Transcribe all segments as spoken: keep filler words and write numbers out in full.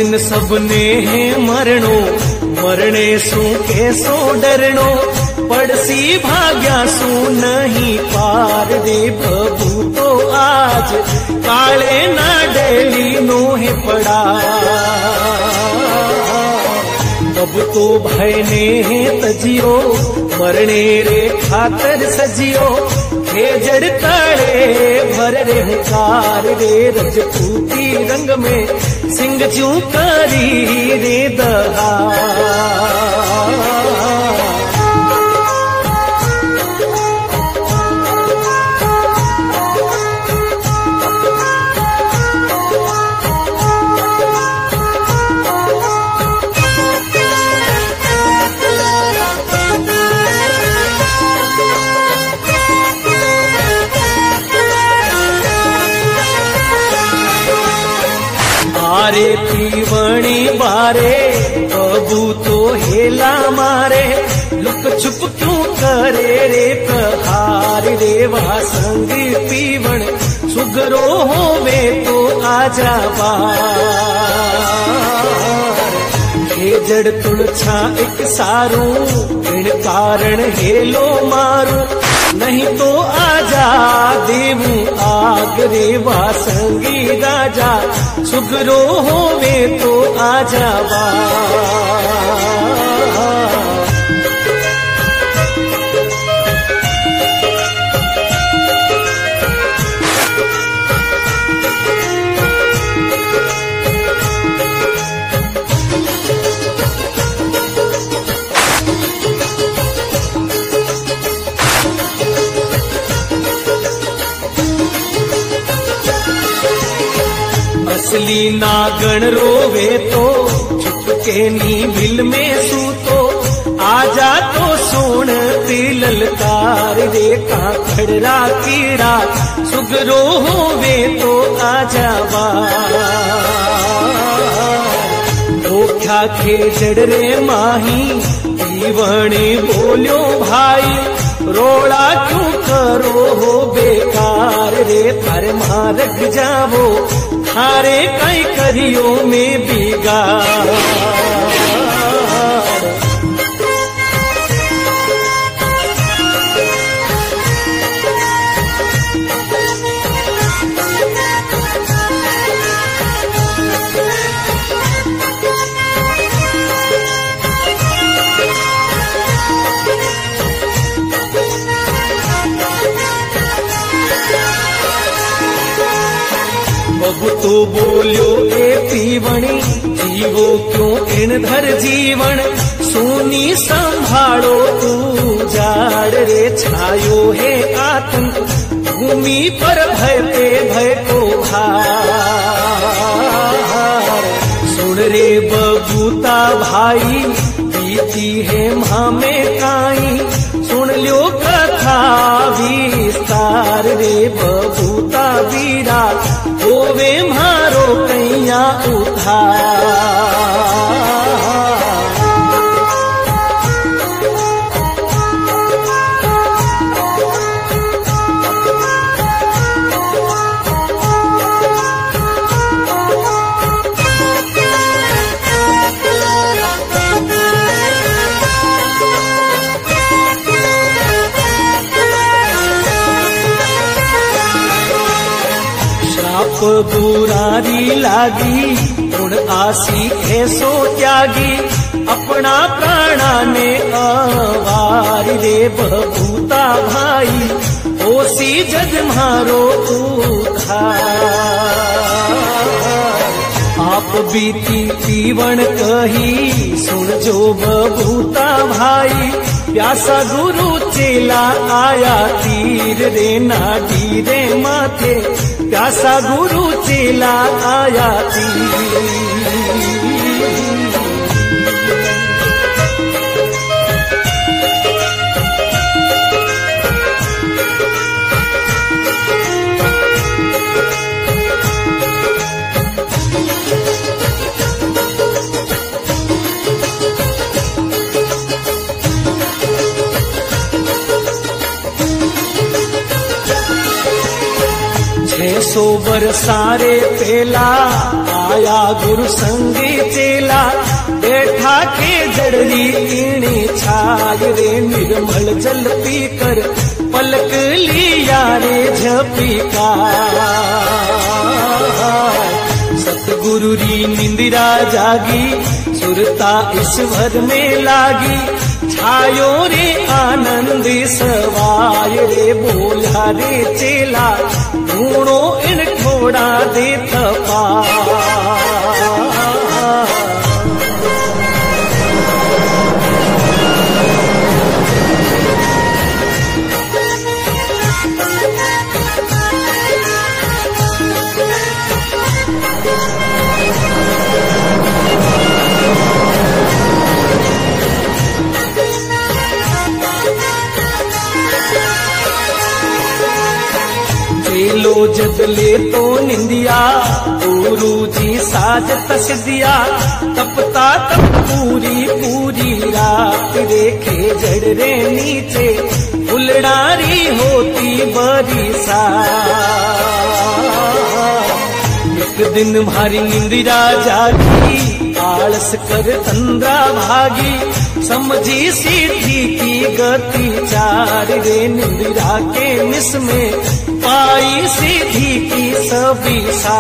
दिन सबने है मरणो, मरणे सू कैसो डरनो, पड़सी भाग्या सू नहीं पार रे प्रभु तो आज काले ना डेली नो है पड़ा। अब तो भय ने है तजियो, मरने रे खातर सजियो, खेजड़ ताड़े भर रे हुकार रे रजपूती रंग में सिंह चू करी रे दहा। मारे पीवणी बारे प्रभु तो हेला मारे, लुक छुप क्यों करे रे प्रहार रे वा संग पीवण सुगरो होवे तो आजा बार। खेजड़ तुलछा एक सारू बिन कारण हेलो मारू, नहीं तो आजा देवू आग रे वा संगी राजा, सुगरो होवे तो आजा बा। असली नागण रोवे तो चुपके नी बिल में सूतो, आजा तो सोन तिललकार रे काखड़रा कीड़ा, सुगरो होवे तो आजा बार। धोख्या खेजड़ रे माही पीवणे बोल्यो भाई, रोड़ा क्यों करो हो बेकार रे थारे मारग जावो, थारे कई करियो में बिगाड़। बबू तो बोलियो ए पीवणी, जीवो क्यों इन धर जीवन, सोनी संभालो तू जाड़ रे छायो है आतंक, भूमि पर भय पे भय को भार। सुन रे बबूता भाई बीती है मामे काई, सुन लो कथा विस्तार रे बबूता वीरा, होवे मारो कैया उधार। बुरारी लागी गुण आसी ऐसो त्यागी, अपना प्राणा ने अवारी रे बबूता भाई, ओसी जग मारो उधार। आप बीती पीवण कही सुन जो बबूता भाई, प्यासा गुरु चेला आया तीर रे नाडी रे माथे, प्यासा गुरु चेला आया तीर। छह सौ बरसारे पेला आया गुरु संगी चेला बैठा के जड़री कीणी छाय रे निर्मल जल पी कर पलक लिया रे झपी का सतगुरु री निंदिरा जागी सुरता ईश्वर में लागी छायो रे आनंद सवाय रे बोला रे चेला ढूंढो इन ठोड़ा दे थपा लो जदले तो निंदिया गुरु जी साज तस दिया तपता तप पूरी पूरी रात देखे जड़ रे नीचे फुलडारी होती बरिसा एक दिन भारी निंदिरा जागी आलस कर तंद्रा भागी समझी सीधी की गति चार रे निंदिरा के मिस में पाई सीधी की सभी सा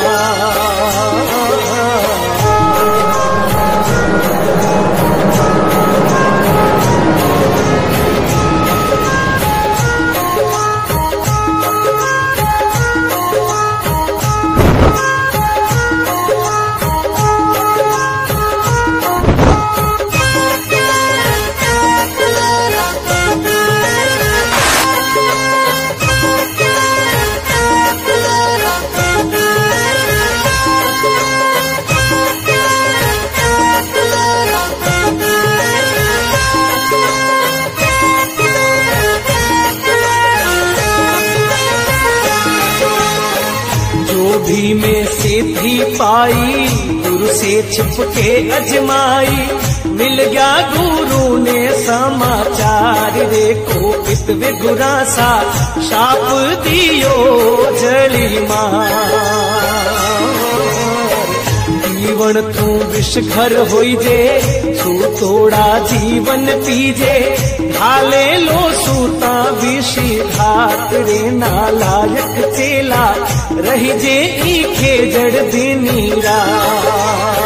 भी में से थी पाई गुरु से छिप के अजमाई मिल गया गुरु ने समाचार रे कोपित विगुरासा शाप दियो जली मार जीवन तू विष घर होई जे तू तोड़ा जीवन पीजे ढाले लो सूता विषी घात रे नालायक चेला रही जे ईखे जड़ दिनी रात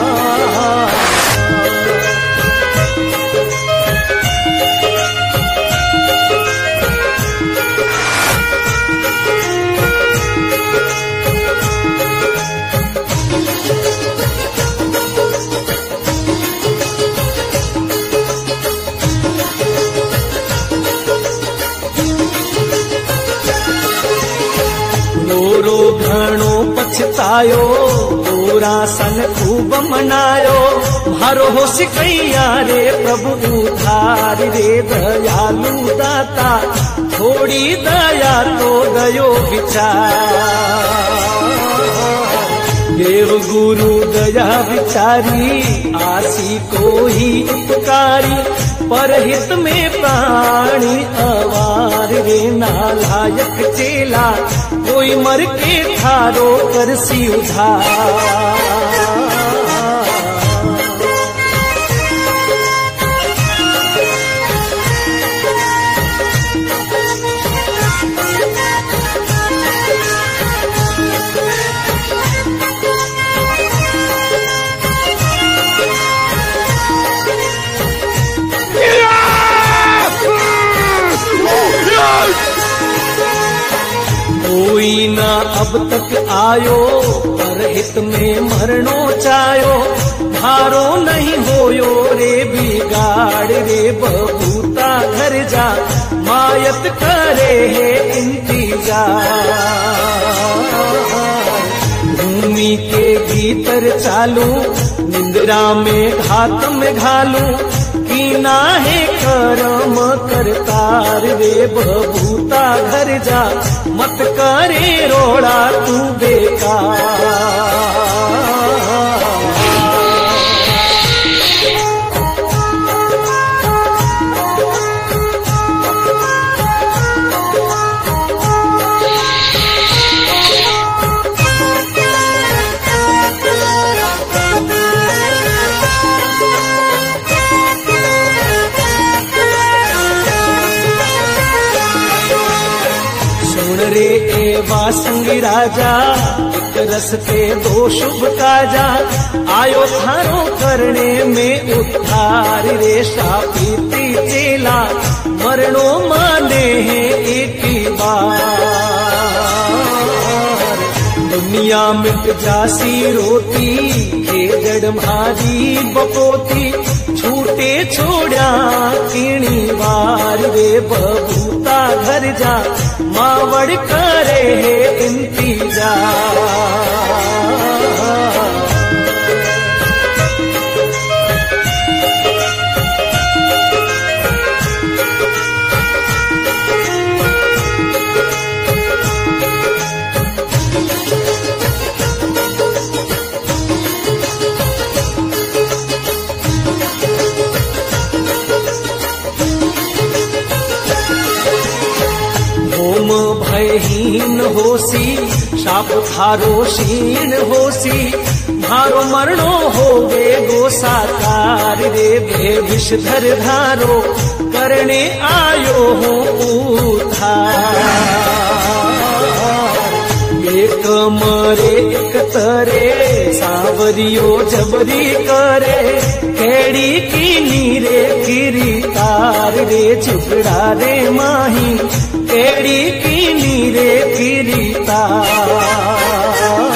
रो घणो पछतायो पूरा सन खूब मनायो भारो हो सिकैया रे प्रभु उधार रे दयालु दाता थोड़ी दया तो गयो विचार देव गुरु दया विचारी आसी को ही उपकारी परहित में प्राणी अवार रे नालायक चेला कोई मर के थारो करसी उधार कोई ना अब तक आयो परहित में मरणो चायो भारो नहीं होयो रे बिगाड़ रे बबूता घर जा मायत करे है इंतजार भूमि के भीतर चालू निंद्रा में घात में घालू कीना है कर्म करतार रे बबूता घर जा मत करे रोड़ा तू बेकार राजा एक रस्ते दो शुभ काजा आयो थारो करने में उद्धार रे शापीती चेला मरणो माने एक ही बार दुनिया मिट जासी रोती के जड़ भारी बपोती छूटे छोड़ा किणी वार वे बबूता घर जा मावड़ करे इंतजार भयहीन होसी शाप थारो शीण होसी मारो मरणो होवे गो साकार रे बे विषधर धारो करने आयो हो उद्धार एक मरे एक तरे सावरियो जबरी करे केड़ी की नीरे गिरी तार रे झुगड़ा रे माही केड़ी की नीरे गिरी तार